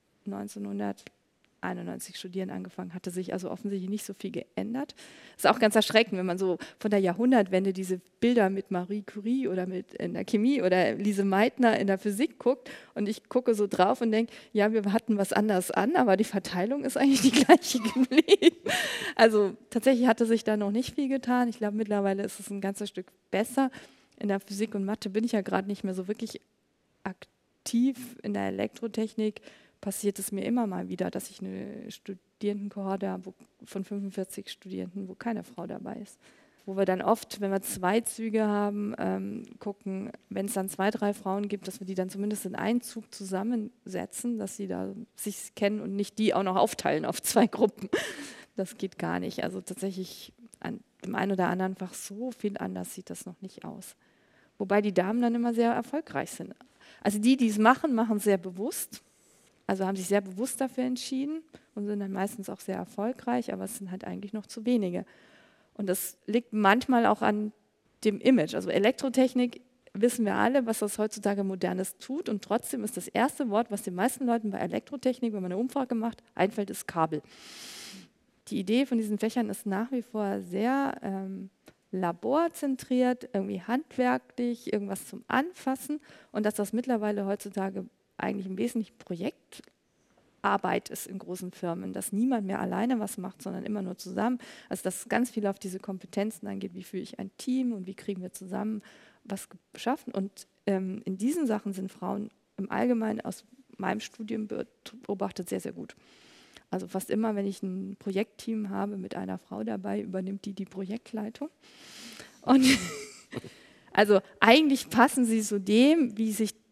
1991 studieren angefangen, hatte sich also offensichtlich nicht so viel geändert. Ist auch ganz erschreckend, wenn man so von der Jahrhundertwende diese Bilder mit Marie Curie oder mit in der Chemie oder Lise Meitner in der Physik guckt und ich gucke so drauf und denke, ja, wir hatten was anderes an, aber die Verteilung ist eigentlich die gleiche geblieben. Also tatsächlich hatte sich da noch nicht viel getan. Ich glaube, mittlerweile ist es ein ganzes Stück besser. In der Physik und Mathe bin ich ja gerade nicht mehr so wirklich aktiv. In der Elektrotechnik passiert es mir immer mal wieder, dass ich eine Studierendenkohorte habe von 45 Studierenden, wo keine Frau dabei ist. Wo wir dann oft, wenn wir 2 Züge haben, gucken, wenn es dann 2, 3 Frauen gibt, dass wir die dann zumindest in einen Zug zusammensetzen, dass sie da sich kennen und nicht die auch noch aufteilen auf 2 Gruppen. Das geht gar nicht. Also tatsächlich an dem einen oder anderen Fach so viel anders sieht das noch nicht aus. Wobei die Damen dann immer sehr erfolgreich sind. Also die es machen, machen es sehr bewusst. Also haben sich sehr bewusst dafür entschieden und sind dann meistens auch sehr erfolgreich, aber es sind halt eigentlich noch zu wenige. Und das liegt manchmal auch an dem Image. Also Elektrotechnik, wissen wir alle, was das heutzutage Modernes tut und trotzdem ist das erste Wort, was den meisten Leuten bei Elektrotechnik, wenn man eine Umfrage macht, einfällt, ist Kabel. Die Idee von diesen Fächern ist nach wie vor sehr laborzentriert, irgendwie handwerklich, irgendwas zum Anfassen und dass das mittlerweile heutzutage eigentlich im Wesentlichen Projektarbeit ist in großen Firmen, dass niemand mehr alleine was macht, sondern immer nur zusammen. Also dass ganz viel auf diese Kompetenzen angeht, wie führe ich ein Team und wie kriegen wir zusammen was geschaffen. Und in diesen Sachen sind Frauen im Allgemeinen aus meinem Studium beobachtet sehr, sehr gut. Also fast immer, wenn ich ein Projektteam habe mit einer Frau dabei, übernimmt die Projektleitung. Und also eigentlich passen sie so dem, wie sich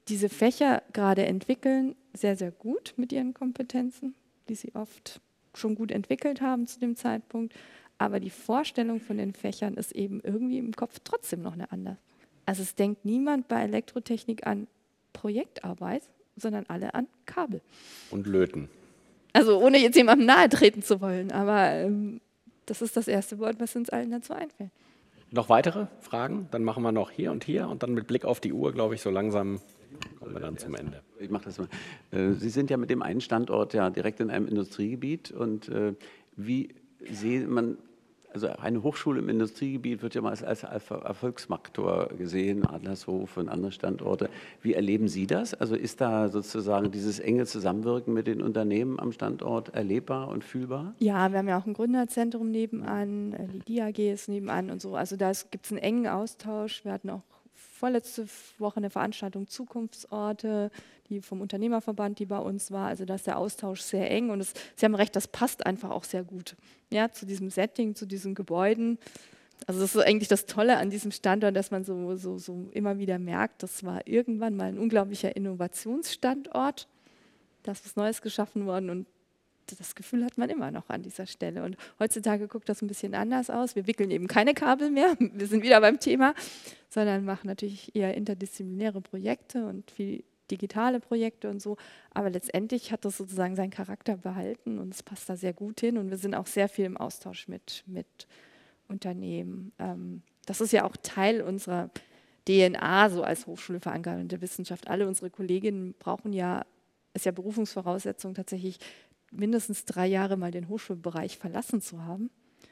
diese Fächer gerade entwickeln, sehr, sehr gut mit ihren Kompetenzen, die sie oft schon gut entwickelt haben zu dem Zeitpunkt. Aber die Vorstellung von den Fächern ist eben irgendwie im Kopf trotzdem noch eine andere. Also es denkt niemand bei Elektrotechnik an Projektarbeit, sondern alle an Kabel. Und Löten. Also ohne jetzt jemandem nahe treten zu wollen, aber das ist das erste Wort, was uns allen dazu einfällt. Noch weitere Fragen? Dann machen wir noch hier und dann mit Blick auf die Uhr, glaube ich, so langsam kommen wir dann zum Ende. Ich mache das mal. Sie sind ja mit dem einen Standort ja direkt in einem Industriegebiet und wie sieht man, also eine Hochschule im Industriegebiet wird ja mal als Erfolgsfaktor gesehen, Adlershof und andere Standorte. Wie erleben Sie das? Also ist da sozusagen dieses enge Zusammenwirken mit den Unternehmen am Standort erlebbar und fühlbar? Ja, wir haben ja auch ein Gründerzentrum nebenan, die DAG ist nebenan und so. Also da gibt es einen engen Austausch. Wir hatten auch vorletzte Woche eine Veranstaltung Zukunftsorte, die vom Unternehmerverband, die bei uns war. Also da ist der Austausch sehr eng und Sie haben recht, das passt einfach auch sehr gut, ja, zu diesem Setting, zu diesen Gebäuden. Also das ist eigentlich das Tolle an diesem Standort, dass man so immer wieder merkt, das war irgendwann mal ein unglaublicher Innovationsstandort. Da ist was Neues geschaffen worden und das Gefühl hat man immer noch an dieser Stelle. Und heutzutage guckt das ein bisschen anders aus. Wir wickeln eben keine Kabel mehr, wir sind wieder beim Thema, sondern machen natürlich eher interdisziplinäre Projekte und viel digitale Projekte und so. Aber letztendlich hat das sozusagen seinen Charakter behalten und es passt da sehr gut hin. Und wir sind auch sehr viel im Austausch mit Unternehmen. Das ist ja auch Teil unserer DNA, so als Hochschule verankert in der Wissenschaft. Alle unsere Kolleginnen brauchen ja, ist ja Berufungsvoraussetzung tatsächlich, mindestens 3 Jahre mal den Hochschulbereich verlassen zu haben.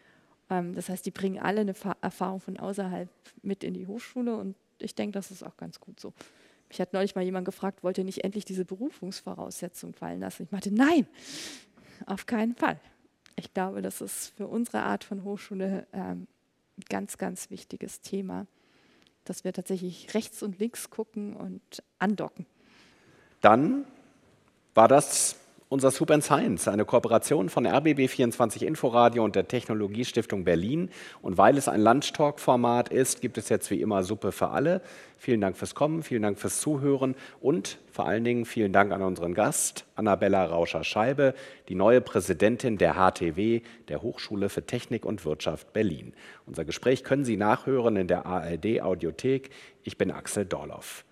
Das heißt, die bringen alle eine Erfahrung von außerhalb mit in die Hochschule und ich denke, das ist auch ganz gut so. Mich hat neulich mal jemand gefragt, wollt ihr nicht endlich diese Berufungsvoraussetzung fallen lassen? Ich meinte, nein, auf keinen Fall. Ich glaube, das ist für unsere Art von Hochschule ein ganz, ganz wichtiges Thema, dass wir tatsächlich rechts und links gucken und andocken. Dann war das unser Soup and Science, eine Kooperation von RBB24 Inforadio und der Technologiestiftung Berlin. Und weil es ein Lunchtalk-Format ist, gibt es jetzt wie immer Suppe für alle. Vielen Dank fürs Kommen, vielen Dank fürs Zuhören und vor allen Dingen vielen Dank an unseren Gast, Annabella Rauscher-Scheibe, die neue Präsidentin der HTW, der Hochschule für Technik und Wirtschaft Berlin. Unser Gespräch können Sie nachhören in der ARD-Audiothek. Ich bin Axel Dorloff.